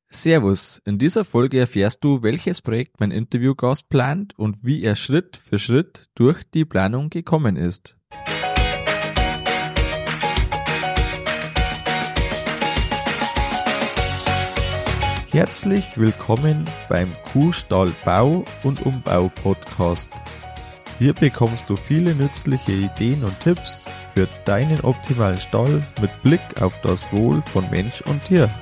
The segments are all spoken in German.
Servus, in dieser Folge erfährst du, welches Projekt mein Interviewgast plant und wie er Schritt für Schritt durch die Planung gekommen ist. Herzlich willkommen beim Kuhstall Bau- und Umbau-Podcast. Hier bekommst du viele nützliche Ideen und Tipps für deinen optimalen Stall mit Blick auf das Wohl von Mensch und Tier.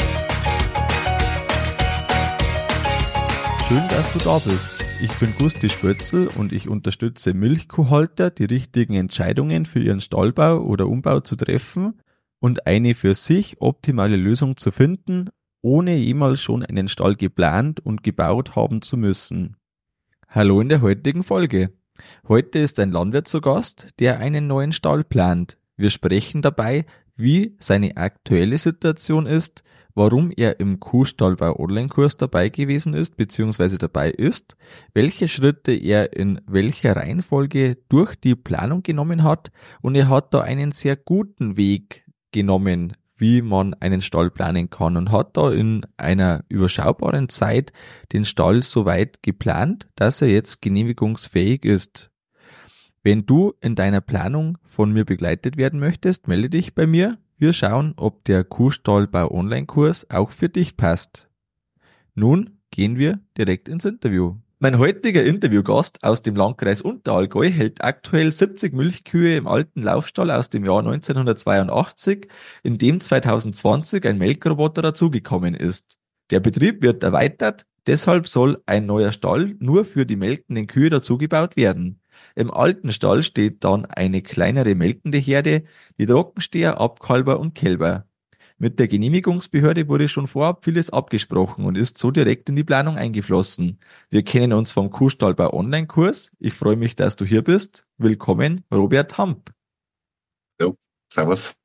Schön, dass du da bist. Ich bin Gusti Spötzl und ich unterstütze Milchkuhhalter, die richtigen Entscheidungen für ihren Stallbau oder Umbau zu treffen und eine für sich optimale Lösung zu finden, ohne jemals schon einen Stall geplant und gebaut haben zu müssen. Hallo in der heutigen Folge. Heute ist ein Landwirt zu Gast, der einen neuen Stall plant. Wir sprechen dabei, wie seine aktuelle Situation ist, warum er im Kuhstallbau-Online-Kurs dabei gewesen ist bzw. dabei ist, welche Schritte er in welcher Reihenfolge durch die Planung genommen hat, und er hat da einen sehr guten Weg genommen, wie man einen Stall planen kann, und hat da in einer überschaubaren Zeit den Stall so weit geplant, dass er jetzt genehmigungsfähig ist. Wenn du in deiner Planung von mir begleitet werden möchtest, melde dich bei mir. Wir schauen, ob der Kuhstallbau-Online-Kurs auch für dich passt. Nun gehen wir direkt ins Interview. Mein heutiger Interviewgast aus dem Landkreis Unterallgäu hält aktuell 70 Milchkühe im alten Laufstall aus dem Jahr 1982, in dem 2020 ein Melkroboter dazugekommen ist. Der Betrieb wird erweitert, deshalb soll ein neuer Stall nur für die melkenden Kühe dazugebaut werden. Im alten Stall steht dann eine kleinere melkende Herde, die Trockensteher, Abkalber und Kälber. Mit der Genehmigungsbehörde wurde schon vorab vieles abgesprochen und ist so direkt in die Planung eingeflossen. Wir kennen uns vom Kuhstallbau-Online-Kurs. Ich freue mich, dass du hier bist. Willkommen, Robert Hamp. Jo, servus.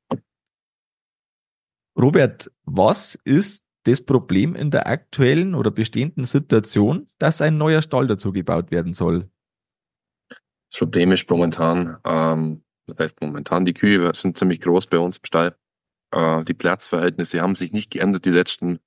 Robert, was ist das Problem in der aktuellen oder bestehenden Situation, dass ein neuer Stall dazu gebaut werden soll? Das Problem ist momentan, die Kühe sind ziemlich groß bei uns im Stall. Die Platzverhältnisse haben sich nicht geändert die letzten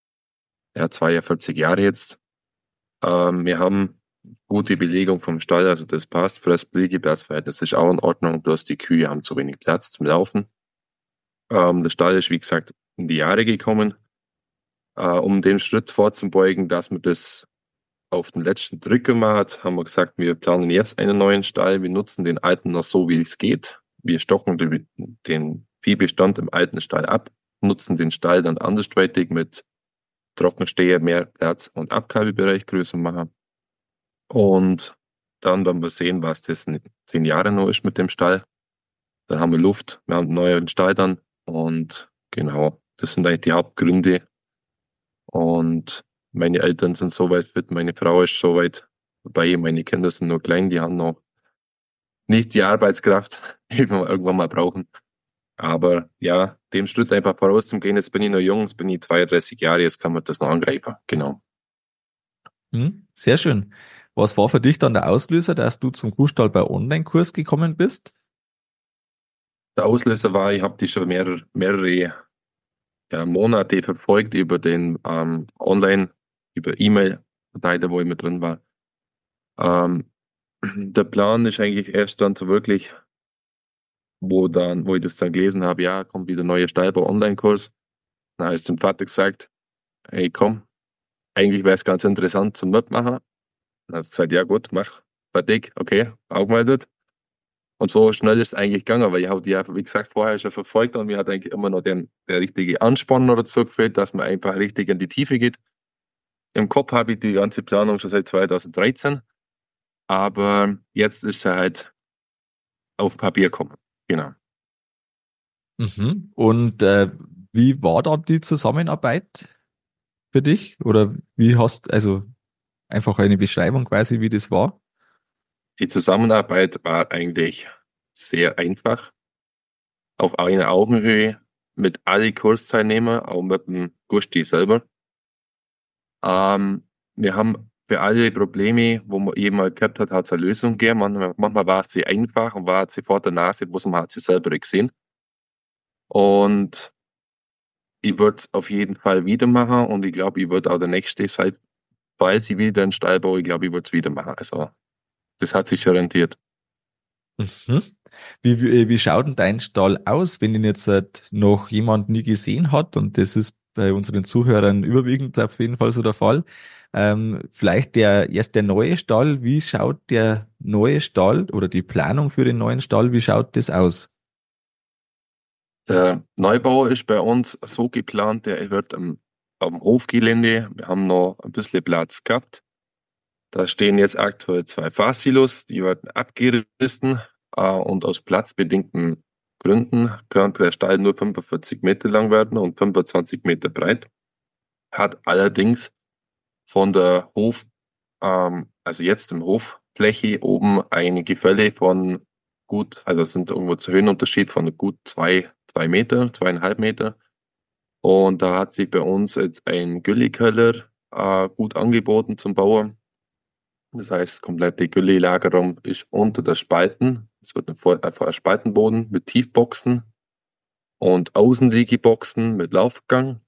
42 Jahre jetzt. Wir haben gute Belegung vom Stall, also das passt. Fress-Platzverhältnis ist auch in Ordnung, bloß die Kühe haben zu wenig Platz zum Laufen. Der Stall ist, wie gesagt, in die Jahre gekommen. Um den Schritt vorzubeugen, dass man das auf den letzten Drücker macht, haben wir gesagt, wir planen jetzt einen neuen Stall. Wir nutzen den alten noch so, wie es geht. Wir stocken den Viehbestand im alten Stall ab, nutzen den Stall dann andersweitig mit Trockensteher, mehr Platz und Abkalbebereich größer machen. Und dann werden wir sehen, was das in 10 Jahren noch ist mit dem Stall. Dann haben wir Luft, wir haben einen neuen Stall dann. Und genau, das sind eigentlich die Hauptgründe. Und meine Eltern sind soweit fit, meine Frau ist soweit dabei, meine Kinder sind noch klein, die haben noch nicht die Arbeitskraft, die wir irgendwann mal brauchen. Aber ja, dem Schritt einfach vorauszugehen, jetzt bin ich noch jung, jetzt bin ich 32 Jahre, jetzt kann man das noch angreifen, genau. Sehr schön. Was war für dich dann der Auslöser, dass du zum Kuhstallbau-Online-Kurs gekommen bist? Der Auslöser war, ich habe die schon mehrere Monate verfolgt über den Online, über E-Mail-Verteiler, wo ich mit drin war. Der Plan ist eigentlich erst dann so wirklich, wo ich das dann gelesen habe, ja, kommt wieder ein neuer Stallbau-Online-Kurs. Dann habe ich dem Vater gesagt, hey komm, eigentlich wäre es ganz interessant zum Mitmachen. Dann hat er gesagt, ja gut, mach, fertig, okay, angemeldet. Und so schnell ist es eigentlich gegangen, weil ich habe die ja, wie gesagt, vorher schon verfolgt und mir hat eigentlich immer noch der richtige Ansporn noch dazu gefehlt, dass man einfach richtig in die Tiefe geht. Im Kopf habe ich die ganze Planung schon seit 2013, aber jetzt ist sie halt auf Papier gekommen. Genau. Und wie war da die Zusammenarbeit für dich? Oder also einfach eine Beschreibung quasi, wie das war? Die Zusammenarbeit war eigentlich sehr einfach, auf einer Augenhöhe mit allen Kursteilnehmern, auch mit dem Gusti selber. Wir haben für alle Probleme, wo man jemand gehabt hat, hat es eine Lösung gegeben. Manchmal war es sehr einfach und war sie vor der Nase, man hat sie selber gesehen. Und Ich würde es auf jeden Fall wieder machen und ich glaube, ich würde auch der nächste Zeit, falls ich wieder einen Stall baue, ich glaube, ich würde es wieder machen. Also, das hat sich schon rentiert. Mhm. Wie schaut denn dein Stall aus, wenn ihn jetzt noch jemand nie gesehen hat? Und das ist bei unseren Zuhörern überwiegend auf jeden Fall so der Fall. Vielleicht der neue Stall. Wie schaut der neue Stall oder die Planung für den neuen Stall, wie schaut das aus? Der Neubau ist bei uns so geplant, der wird am Hofgelände. Wir haben noch ein bisschen Platz gehabt. Da stehen jetzt aktuell zwei Fahrsilos, die werden abgerissen und aus platzbedingten Gründen könnte der Stall nur 45 Meter lang werden und 25 Meter breit. Hat allerdings von der also jetzt im Hoffläche oben eine Gefälle von gut, also es sind irgendwo zu Höhenunterschied von gut zwei Meter, 2,5 Meter. Und da hat sich bei uns jetzt ein Güllekeller gut angeboten zum Bauen. Das heißt, komplette Gülle-Lagerraum ist unter der Spalten. Es wird einfach ein Spaltenboden mit Tiefboxen und Außenliegeboxen mit Laufgang.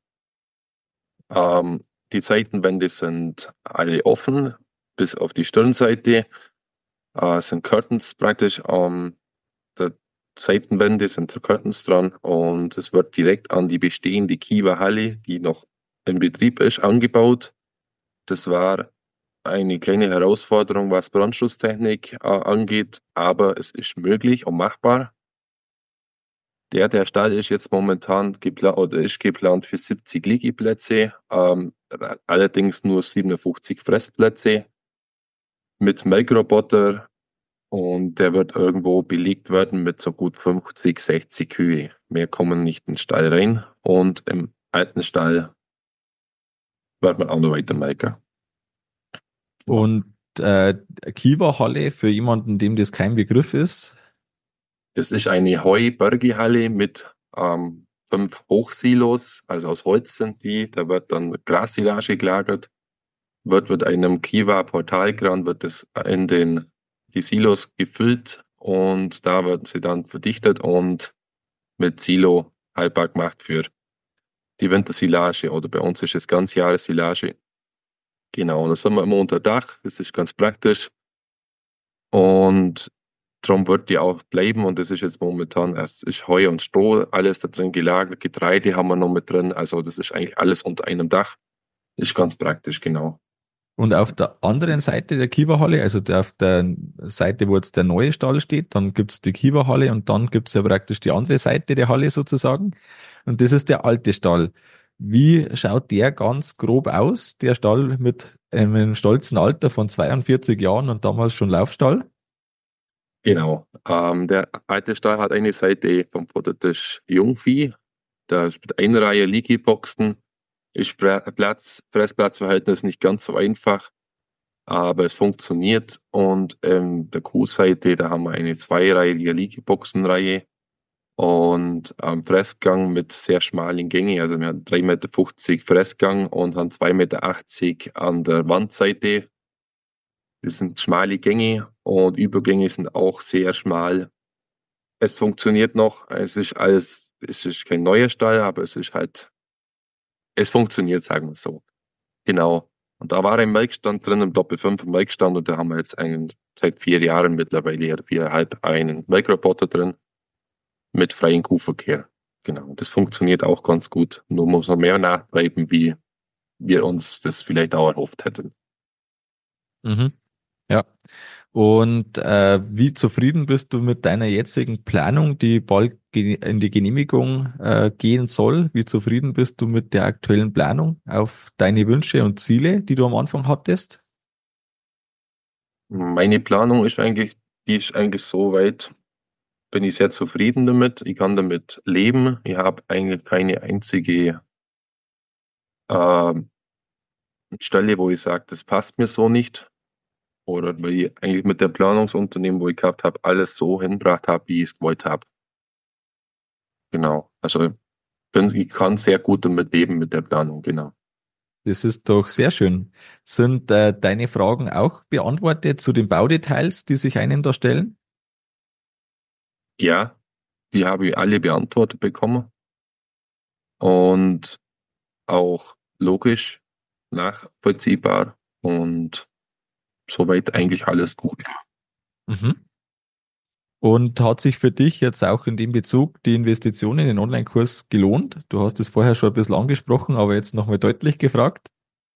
Die Seitenwände sind alle offen, bis auf die Stirnseite. Sind Curtains praktisch. Der Seitenwände sind Curtains dran und es wird direkt an die bestehende Kiwa-Halle, die noch in Betrieb ist, angebaut. Das war eine kleine Herausforderung, was Brandschutztechnik angeht, aber es ist möglich und machbar. Der Stall ist jetzt momentan geplant oder ist geplant für 70 Liegeplätze, allerdings nur 57 Fressplätze mit Melkroboter und der wird irgendwo belegt werden mit so gut 50, 60 Kühe. Mehr kommen nicht in den Stall rein und im alten Stall wird man auch noch weiter melken. Genau. Und äh, Kiwa-Halle für jemanden, dem das kein Begriff ist. Das ist eine Heubergehalle mit 5 Hochsilos, also aus Holz sind die. Da wird dann Grassilage gelagert, wird mit einem Kiva-Portalkran wird es die Silos gefüllt und da werden sie dann verdichtet und mit Silo haltbar gemacht für die Wintersilage oder bei uns ist es Ganzjahressilage. Genau, da sind wir immer unter Dach, das ist ganz praktisch und darum wird die auch bleiben und das ist jetzt momentan, es ist Heu und Stroh, alles da drin gelagert, Getreide haben wir noch mit drin, also das ist eigentlich alles unter einem Dach, ist ganz praktisch, genau. Und auf der anderen Seite der Kiwa-Halle, also auf der Seite, wo jetzt der neue Stall steht, dann gibt's die Kiwa-Halle und dann gibt's ja praktisch die andere Seite der Halle sozusagen. Und das ist der alte Stall. Wie schaut der ganz grob aus, der Stall mit einem stolzen Alter von 42 Jahren und damals schon Laufstall? Genau. Der alte Stall hat eine Seite vom Futtertisch Jungvieh. Da ist mit einer Reihe Liegeboxen. Ist Fressplatzverhältnis nicht ganz so einfach, aber es funktioniert. Und der Kuhseite, da haben wir eine zweireihige Liegeboxenreihe und Fressgang mit sehr schmalen Gängen. Also wir haben 3,50 Meter Fressgang und haben 2,80 Meter an der Wandseite. Das sind schmale Gänge und Übergänge sind auch sehr schmal. Es funktioniert noch. Es ist kein neuer Stall, aber es ist halt, es funktioniert, sagen wir so. Genau. Und da war ein Melkstand drin, im Doppel 5 Melkstand und da haben wir jetzt seit 4 Jahren mittlerweile oder 4,5 einen Melkroboter drin mit freiem Kuhverkehr. Genau. Das funktioniert auch ganz gut. Nur muss man mehr nachtreiben, wie wir uns das vielleicht auch erhofft hätten. Mhm. Ja. Und wie zufrieden bist du mit deiner jetzigen Planung, die bald in die Genehmigung gehen soll? Wie zufrieden bist du mit der aktuellen Planung auf deine Wünsche und Ziele, die du am Anfang hattest? Meine Planung ist eigentlich, die ist eigentlich so weit, bin ich sehr zufrieden damit. Ich kann damit leben. Ich habe eigentlich keine einzige ähm, Stelle, wo ich sage, das passt mir so nicht. Oder weil ich eigentlich mit der Planungsunternehmen, wo ich gehabt habe, alles so hinbracht habe, wie ich es gewollt habe. Genau. Also ich kann sehr gut damit leben mit der Planung, genau. Das ist doch sehr schön. Sind deine Fragen auch beantwortet zu den Baudetails, die sich einem da stellen? Ja, die habe ich alle beantwortet bekommen. und auch logisch, nachvollziehbar und soweit eigentlich alles gut. Mhm. Und hat sich für dich jetzt auch in dem Bezug die Investition in den Online-Kurs gelohnt? Du hast es vorher schon ein bisschen angesprochen, aber jetzt nochmal deutlich gefragt.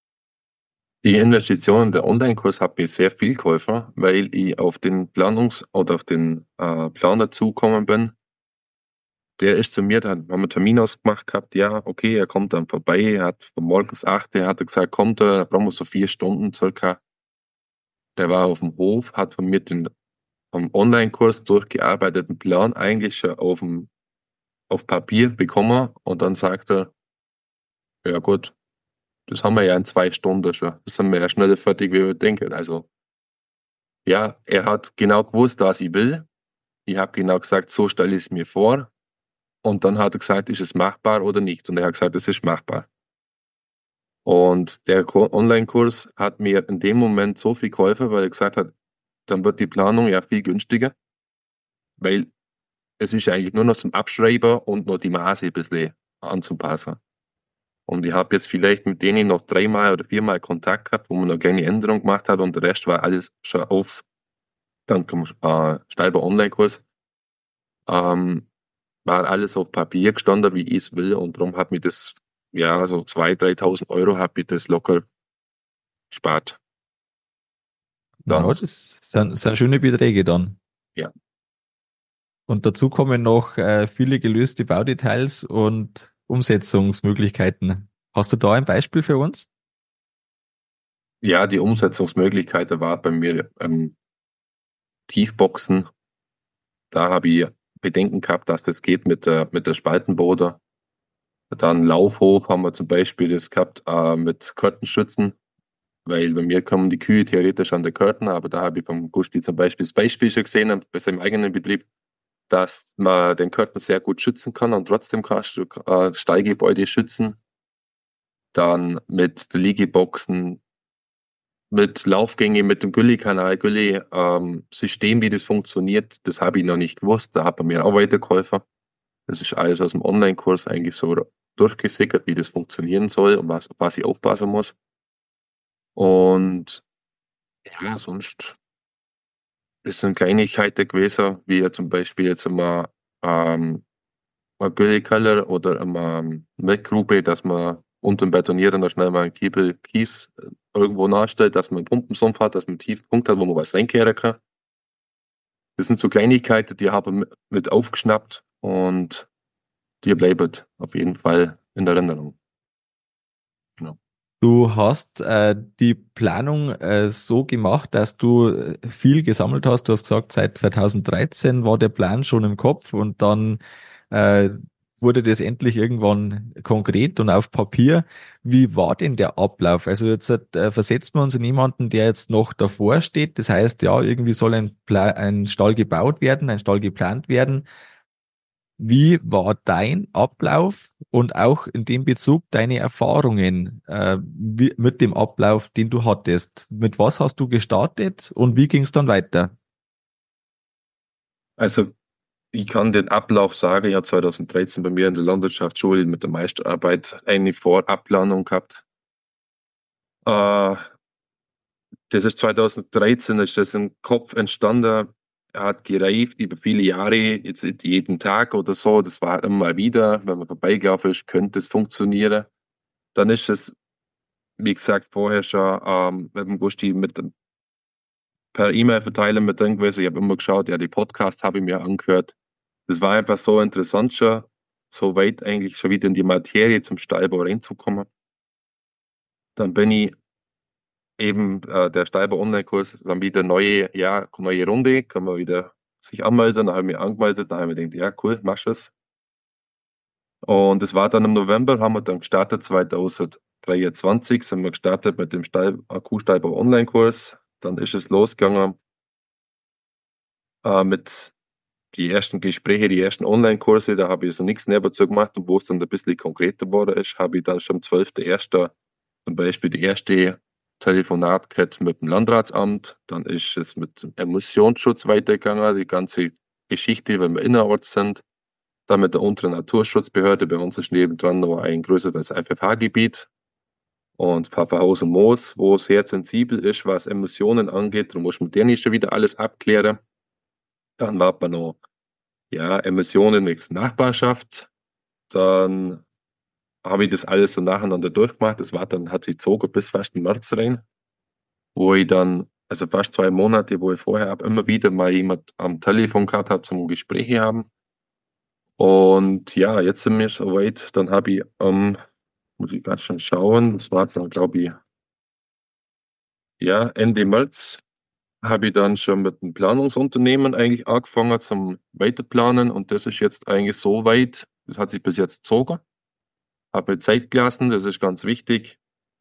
Die Investition in den Online-Kurs hat mir sehr viel geholfen, weil ich auf den oder auf den Planer zugekommen bin. Der ist zu mir, dann haben wir einen Termin ausgemacht gehabt, ja, okay, er kommt dann vorbei, er hat von morgens 8 Uhr, hat er gesagt, kommt er, da brauchen wir so 4 Stunden circa. Der war auf dem Hof, hat von mir den vom Online-Kurs durchgearbeiteten Plan eigentlich schon auf Papier bekommen und dann sagt er, ja gut, das haben wir ja in 2 Stunden schon. Das sind wir ja schneller fertig, wie wir denken. Also ja, er hat genau gewusst, was ich will. Ich habe genau gesagt, so stelle ich es mir vor. Und dann hat er gesagt, ist es machbar oder nicht? Und er hat gesagt, es ist machbar. Und der Online-Kurs hat mir in dem Moment so viel geholfen, weil er gesagt hat, dann wird die Planung ja viel günstiger, weil es ist ja eigentlich nur noch zum Abschreiben und noch die Maße ein bisschen anzupassen. Und ich habe jetzt vielleicht mit denen noch 3 mal oder 4 mal Kontakt gehabt, wo man noch kleine Änderungen gemacht hat und der Rest war alles schon auf dank dem Steiber Online-Kurs. Ähm, war alles auf Papier gestanden, wie ich es will und darum hat mir das, ja, so 2.000, 3.000 € hat mir das locker gespart Ja, damals. das sind schöne Beträge dann. Ja. Und dazu kommen noch viele gelöste Baudetails und Umsetzungsmöglichkeiten. Hast du da ein Beispiel für uns? Ja, die Umsetzungsmöglichkeit war bei mir Tiefboxen. Da habe ich Bedenken gehabt, dass das geht mit der Spaltenboder. Dann Laufhof haben wir zum Beispiel das gehabt mit Curtain-Schützen, weil bei mir kommen die Kühe theoretisch an der Curtain, aber da habe ich beim Gusti zum Beispiel das Beispiel schon gesehen, bei seinem eigenen Betrieb, dass man den Curtain sehr gut schützen kann und trotzdem kannst du Stallgebäude schützen. Dann mit den Liegeboxen, mit Laufgänge, mit dem Gully-Kanal, Gully-System, wie das funktioniert, das habe ich noch nicht gewusst. Da hat er mir auch weitergeholfen. Das ist alles aus dem Online-Kurs eigentlich so durchgesickert, wie das funktionieren soll und auf was ich aufpassen muss. Und ja, sonst ist es eine Kleinigkeiten gewesen, wie ja zum Beispiel jetzt immer ein Güllekeller oder immer Milchgrube, dass man unter dem Betonieren noch schnell mal einen Kiebel Kies irgendwo nachstellt, dass man einen Pumpensumpf hat, dass man einen tiefen Punkt hat, wo man was reinkehren kann. Das sind so Kleinigkeiten, die habe ich mit aufgeschnappt und die bleiben auf jeden Fall in Erinnerung. Genau. Du hast die Planung so gemacht, dass du viel gesammelt hast. Du hast gesagt, seit 2013 war der Plan schon im Kopf und dann äh, wurde das endlich irgendwann konkret und auf Papier. Wie war denn der Ablauf? Also jetzt versetzen wir uns in jemanden, der jetzt noch davor steht. Das heißt, ja, irgendwie soll ein Stall gebaut werden, ein Stall geplant werden. Wie war dein Ablauf und auch in dem Bezug deine Erfahrungen mit dem Ablauf, den du hattest? Mit was hast du gestartet und wie ging es dann weiter? Also ich kann den Ablauf sagen, ich habe 2013 bei mir in der Landwirtschaftsschule mit der Meisterarbeit eine Vorabplanung gehabt. Äh, Das ist 2013, ist das im Kopf entstanden, er hat gereift über viele Jahre, jetzt nicht jeden Tag oder so, das war immer wieder, wenn man vorbeigelaufen ist, könnte es funktionieren. Dann ist es, wie gesagt, vorher schon mit dem Gusti per E-Mail verteilen mit drin gewesen. Ich habe immer geschaut, ja, die Podcast habe ich mir angehört. Das war einfach so interessant schon, so weit eigentlich schon wieder in die Materie zum Stallbau reinzukommen. Dann bin ich eben der Steiber Online-Kurs, dann wieder neue Runde, kann man wieder sich anmelden. Dann habe ich mich angemeldet, dann habe ich gedacht, ja, cool, machst du es. Und es war dann im November, haben wir dann gestartet, 2023 sind wir gestartet mit dem Kuhsteiber Online-Kurs. Dann ist es losgegangen mit die ersten Gespräche, die ersten Online-Kurse, da habe ich so nichts mehr dazu gemacht und wo es dann ein bisschen konkreter geworden ist, habe ich dann schon am 12.01. zum Beispiel die erste Telefonat gehabt mit dem Landratsamt, dann ist es mit dem Emissionsschutz weitergegangen, die ganze Geschichte, wenn wir innerorts sind. dann mit der unteren Naturschutzbehörde. Bei uns ist nebendran noch ein größeres FFH-Gebiet und Pfafferhaus und Moos, wo sehr sensibel ist, was Emissionen angeht. Darum muss man denen schon wieder alles abklären. Dann war man noch, ja, Emissionen mit Nachbarschaft. Dann habe ich das alles so nacheinander durchgemacht. Das war dann, hat sich gezogen bis fast in März rein, wo ich dann, also fast 2 Monate, wo ich vorher ab immer wieder mal jemand am Telefon gehabt habe zum Gespräche haben. Und ja, jetzt sind wir soweit. Dann habe ich, muss ich gerade schon schauen, das war dann, glaube ich, ja, Ende März habe ich dann schon mit einem Planungsunternehmen eigentlich angefangen zum Weiterplanen und das ist jetzt eigentlich so weit, das hat sich bis jetzt gezogen, habe mir Zeit gelassen, das ist ganz wichtig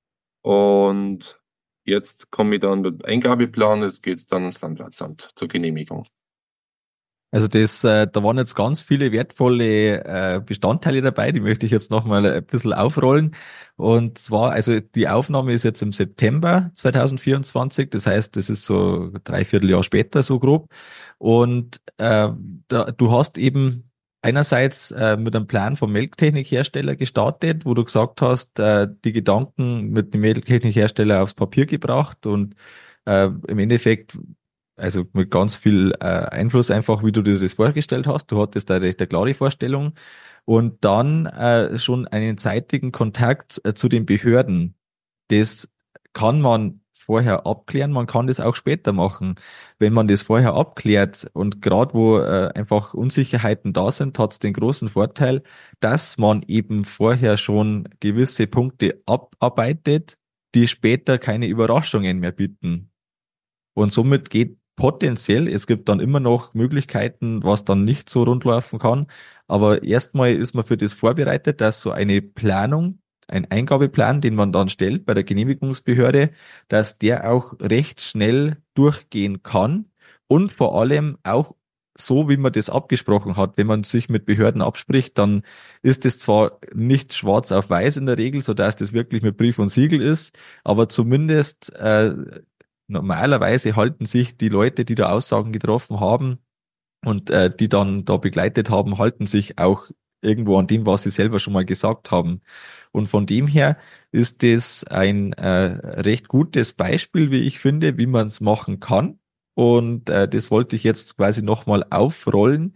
und jetzt komme ich dann mit dem Eingabeplan, jetzt geht es dann ins Landratsamt zur Genehmigung. Also da waren jetzt ganz viele wertvolle Bestandteile dabei, die möchte ich jetzt nochmal ein bisschen aufrollen. Und zwar, also die Aufnahme ist jetzt im September 2024, das heißt, das ist so 3/4 Jahr später so grob. Und du hast eben einerseits mit einem Plan vom Melktechnikhersteller gestartet, wo du gesagt hast, die Gedanken mit dem Melktechnikhersteller aufs Papier gebracht und im Endeffekt also mit ganz viel Einfluss einfach, wie du dir das vorgestellt hast. Du hattest da recht eine klare Vorstellung und dann schon einen zeitigen Kontakt zu den Behörden. Das kann man vorher abklären, man kann das auch später machen. Wenn man das vorher abklärt und gerade wo einfach Unsicherheiten da sind, hat es den großen Vorteil, dass man eben vorher schon gewisse Punkte abarbeitet, die später keine Überraschungen mehr bieten. Und somit geht potenziell, es gibt dann immer noch Möglichkeiten, was dann nicht so rund laufen kann. Aber erstmal ist man für das vorbereitet, dass so eine Planung, ein Eingabeplan, den man dann stellt bei der Genehmigungsbehörde, dass der auch recht schnell durchgehen kann und vor allem auch so, wie man das abgesprochen hat. Wenn man sich mit Behörden abspricht, dann ist es zwar nicht schwarz auf weiß in der Regel, so dass das wirklich mit Brief und Siegel ist, aber zumindest normalerweise halten sich die Leute, die da Aussagen getroffen haben und die dann da begleitet haben, halten sich auch irgendwo an dem, was sie selber schon mal gesagt haben. Und von dem her ist das ein recht gutes Beispiel, wie ich finde, wie man es machen kann. Und das wollte ich jetzt quasi nochmal aufrollen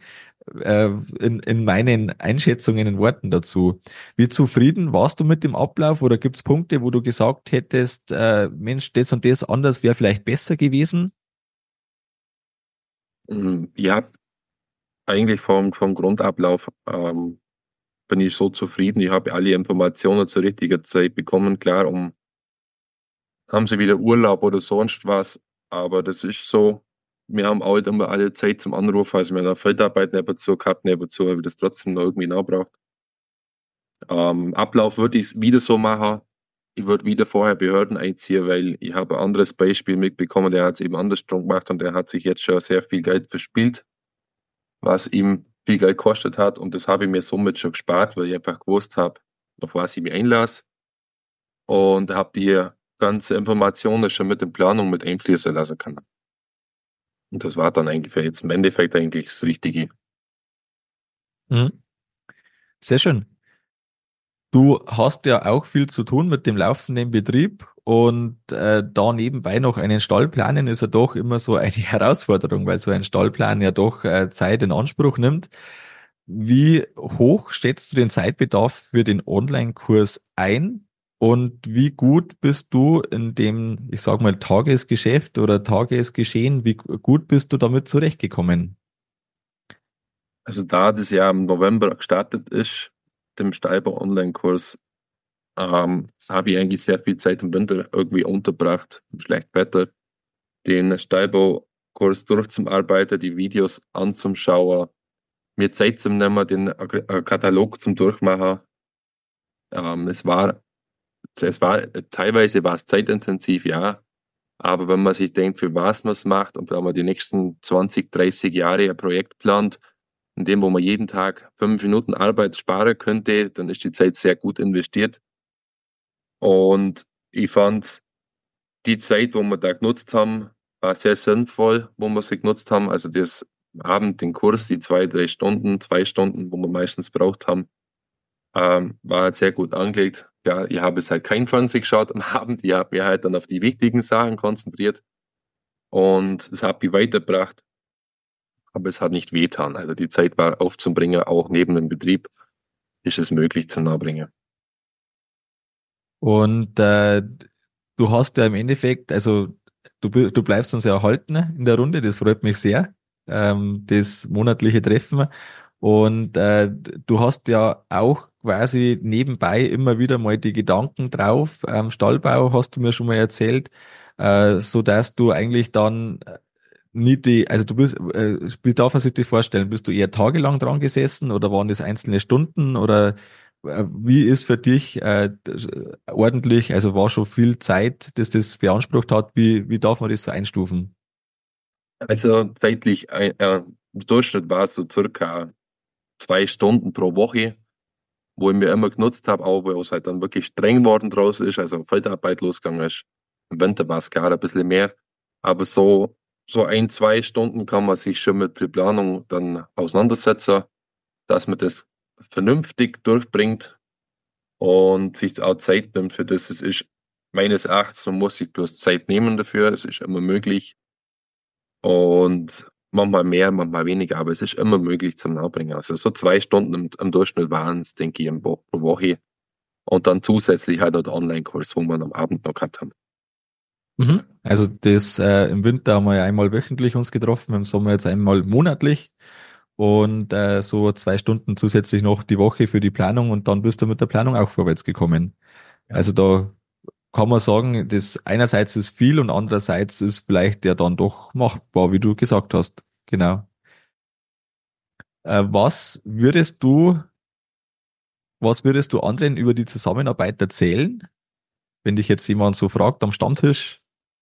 in meinen Einschätzungen, in Worten dazu. Wie zufrieden warst du mit dem Ablauf oder gibt es Punkte, wo du gesagt hättest, Mensch, das und das anders wäre vielleicht besser gewesen? Ja, eigentlich vom Grundablauf bin ich so zufrieden. Ich habe alle Informationen zur richtigen Zeit bekommen. Klar, haben sie wieder Urlaub oder sonst was, aber das ist so. Wir haben auch nicht immer alle Zeit zum Anrufen. Also wir haben eine Feldarbeit nebenzu gehabt, nebenzu habe ich das trotzdem noch irgendwie nachgebraucht. Ablauf würde ich es wieder so machen. Ich würde wieder vorher Behörden einziehen, weil ich habe ein anderes Beispiel mitbekommen, der hat es eben andersrum gemacht und der hat sich jetzt schon sehr viel Geld verspielt, was ihm viel Geld gekostet hat. Und das habe ich mir somit schon gespart, weil ich einfach gewusst habe, auf was ich mich einlasse. Und habe die ganze Informationen schon mit in Planung mit einfließen lassen können. Und das war dann eigentlich für jetzt im Endeffekt eigentlich das Richtige. Mhm. Sehr schön. Du hast ja auch viel zu tun mit dem laufenden Betrieb und da nebenbei noch einen Stall planen ist ja doch immer so eine Herausforderung, weil so ein Stallplan ja doch Zeit in Anspruch nimmt. Wie hoch schätzt du den Zeitbedarf für den Online-Kurs ein und wie gut bist du in dem, ich sag mal, Tagesgeschäft oder Tagesgeschehen, wie gut bist du damit zurechtgekommen? Also da das Jahr im November gestartet ist, dem Steiber Online-Kurs, habe ich eigentlich sehr viel Zeit im Winter irgendwie unterbracht, im schlechten Wetter, den Steiber-Kurs durchzuarbeiten, die Videos anzuschauen, mir Zeit zu nehmen, den Katalog zum Durchmachen. Ähm, es war, teilweise war es zeitintensiv, ja, aber wenn man sich denkt, für was man es macht und wenn man die nächsten 20, 30 Jahre ein Projekt plant, in dem, wo man jeden Tag 5 Minuten Arbeit sparen könnte, dann ist die Zeit sehr gut investiert. Und ich fand, die Zeit, wo wir da genutzt haben, war sehr sinnvoll, wo wir sie genutzt haben. Also das Abend den Kurs, die 2 Stunden, wo wir meistens braucht haben, war halt sehr gut angelegt. Ja, ich habe jetzt halt kein Fernsehen geschaut am Abend, ich habe mich halt dann auf die wichtigen Sachen konzentriert und es hat mich weitergebracht, aber es hat nicht wehgetan. Also die Zeit war aufzubringen, auch neben dem Betrieb ist es möglich zu nahebringen. Und du hast ja im Endeffekt, also du bleibst uns ja erhalten in der Runde, das freut mich sehr, das monatliche Treffen. Und du hast ja auch quasi nebenbei immer wieder mal die Gedanken drauf. Stallbau hast du mir schon mal erzählt, so dass du eigentlich dann nicht also du bist, wie darf man sich das vorstellen? Bist du eher tagelang dran gesessen oder waren das einzelne Stunden oder wie ist für dich ordentlich, also war schon viel Zeit, dass das beansprucht hat, wie darf man das so einstufen? Also zeitlich, im Durchschnitt war es so circa 2 Stunden pro Woche, wo ich mir immer genutzt habe, auch wo es halt dann wirklich streng worden draußen ist, also Feldarbeit losgegangen ist. Im Winter war es gar ein bisschen mehr, aber so 1, 2 Stunden kann man sich schon mit der Planung dann auseinandersetzen, dass man das vernünftig durchbringt und sich auch Zeit nimmt für das. Es ist meines Erachtens, man muss sich bloß Zeit nehmen dafür, es ist immer möglich und manchmal mehr, manchmal weniger, aber es ist immer möglich zum Nachbringen. Also so 2 Stunden im Durchschnitt waren es, denke ich, pro Woche. Und dann zusätzlich halt noch der Online-Kurs, wo wir am Abend noch gehabt haben. Mhm. Also das im Winter haben wir ja einmal wöchentlich uns getroffen, im Sommer jetzt einmal monatlich und so 2 Stunden zusätzlich noch die Woche für die Planung und dann bist du mit der Planung auch vorwärts gekommen. Ja. Also da kann man sagen, das einerseits ist viel und andererseits ist vielleicht ja dann doch machbar, wie du gesagt hast. Genau. Was würdest du anderen über die Zusammenarbeit erzählen, wenn dich jetzt jemand so fragt am Stammtisch?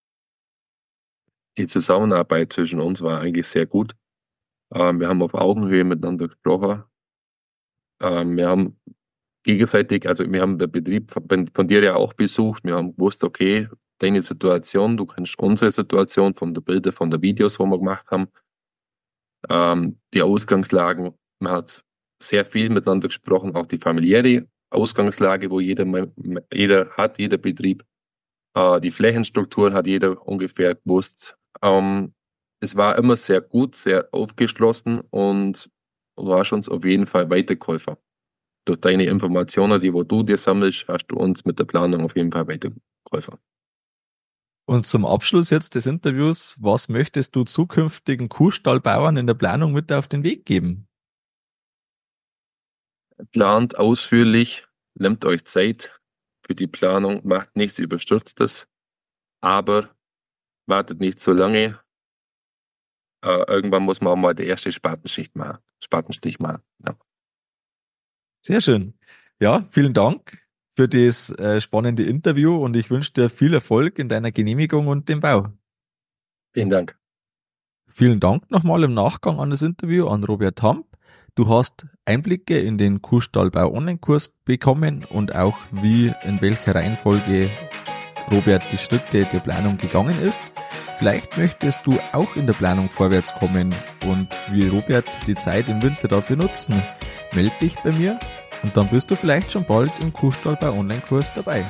Die Zusammenarbeit zwischen uns war eigentlich sehr gut. Wir haben auf Augenhöhe miteinander gesprochen. Wir haben gegenseitig, also wir haben den Betrieb von dir ja auch besucht. Wir haben gewusst, okay, deine Situation, du kennst unsere Situation von der Bilder, von der Videos, wo wir gemacht haben. Die Ausgangslagen, man hat sehr viel miteinander gesprochen, auch die familiäre Ausgangslage, wo jeder hat, jeder Betrieb. Die Flächenstrukturen hat jeder ungefähr gewusst. Es war immer sehr gut, sehr aufgeschlossen und du hast uns auf jeden Fall weitergeholfen. Durch deine Informationen, die wo du dir sammelst, hast du uns mit der Planung auf jeden Fall weitergeholfen. Und zum Abschluss jetzt des Interviews, was möchtest du zukünftigen Kuhstallbauern in der Planung mit auf den Weg geben? Plant ausführlich, nehmt euch Zeit für die Planung, macht nichts Überstürztes, aber wartet nicht so lange. Irgendwann muss man auch mal die erste Spatenstich machen. Ja. Sehr schön. Ja, vielen Dank für das spannende Interview und ich wünsche dir viel Erfolg in deiner Genehmigung und dem Bau. Vielen Dank. Vielen Dank nochmal im Nachgang an das Interview an Robert Hamp. Du hast Einblicke in den Kuhstallbau Online-Kurs bekommen und auch in welcher Reihenfolge Robert die Schritte der Planung gegangen ist. Vielleicht möchtest du auch in der Planung vorwärts kommen und wie Robert die Zeit im Winter dafür nutzen. Meld dich bei mir und dann bist du vielleicht schon bald im Kuhstallbau Online-Kurs dabei.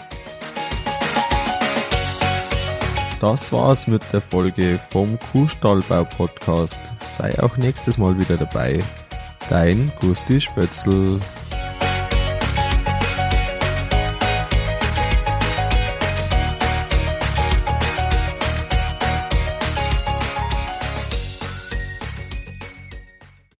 Das war's mit der Folge vom Kuhstallbau Podcast. Sei auch nächstes Mal wieder dabei. Dein Gusti Spötzl.